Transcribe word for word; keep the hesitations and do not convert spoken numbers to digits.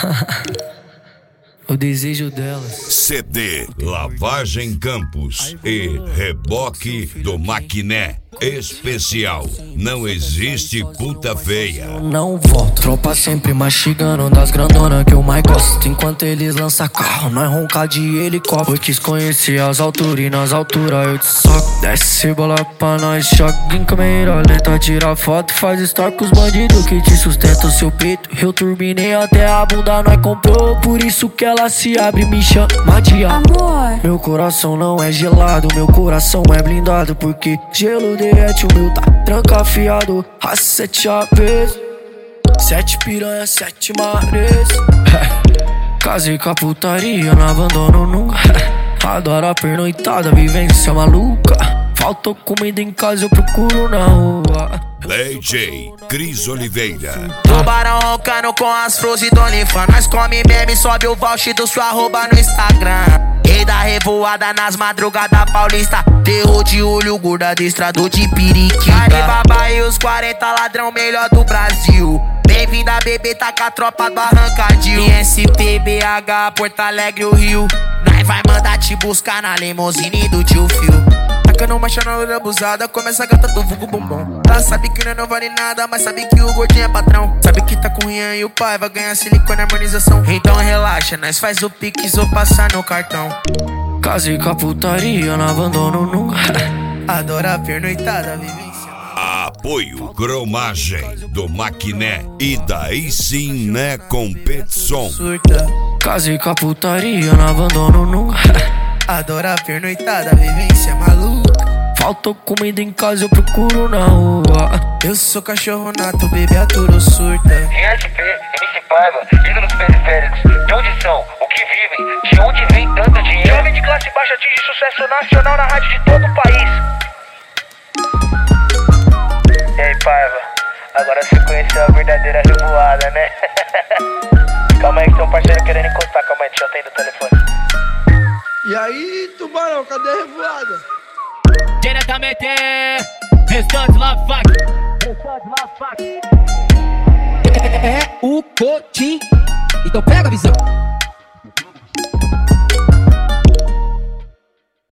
O desejo delas. C D Lavagem Campos e Reboque do Maquiné Especial. Não existe puta feia. Eu não volto. Tropa sempre mastigando das grandonas que eu mais gosto. Enquanto eles lançam carro, nós ronca de helicóptero. Eu quis conhecer as alturas e nas alturas eu te soco. Desce bola pra nós, choque em câmera lenta. Tira foto, faz story com os bandidos que te sustentam o seu peito. Eu turbinei até a bunda, nós comprou. Por isso que ela se abre e me chama de amor. Meu coração não é gelado, meu coração é blindado. Porque gelo derrete, o meu tá trancafiado. A sete aves, sete piranha, sete mares. Casei com a putaria, não abandono nunca. Adoro a pernoitada, vivência maluca. Faltou comida em casa, eu procuro na rua. D J Cris Oliveira. Tubarão roncando com as flores do OnlyFans. Nós come meme, sobe o voucher do sua arroba no Instagram. Rei da revoada nas madrugadas paulista. Terror de olho, gorda destrador de periquita. Alibaba e os quarenta ladrão melhor do Brasil. Bem-vinda, bebê, tá com a tropa do Arrancadil. I S P, B H, Porto Alegre, o Rio. Nós vai mandar te buscar na limousine do tio Phil. Tacando marcha na loira abusada, começa a gata do vulgo bombom. Ela sabe que não vale nada, mas sabe que o gordinho é patrão. Sabe que tá com o Rian e o pai vai ganhar silicone e harmonização. Então relaxa, nós faz o pix ou passar no cartão. Casei com a putaria, não abandono nunca. Adoro a pernoitada, vivência. Apoio Cromagem do Maquiné. E daí sim, né, competição. Surta. Casei com a putaria, não abandono nunca. Adoro a pernoitada, vivência maluca. Faltou comida em casa, eu procuro na rua. Eu sou cachorro nato, bebê aturo surta. Em S P, M C Paiva, ídolos periféricos. De onde são? O que vivem? De onde vem tanto dinheiro? Jovem de classe baixa atinge sucesso nacional na rádio de todo o país. E aí, Paiva? Agora você conheceu a verdadeira revoada, né? Calma aí que tem um parceiro querendo encostar. Calma aí, deixa eu atender o telefone. E aí, Tubarão, cadê a revoada? Diretamente, restante lá, fac. Restante lá, fac. É o Cotim. Então pega a visão.